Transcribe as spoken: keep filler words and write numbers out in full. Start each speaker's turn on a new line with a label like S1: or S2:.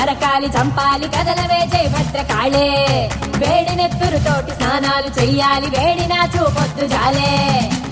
S1: నరకాలి చంపాలి కదలవే జై భద్రకాళే వేడి నెత్తురుతోటి స్నానాలు చెయ్యాలి వేడినా చూపొద్దు జాలే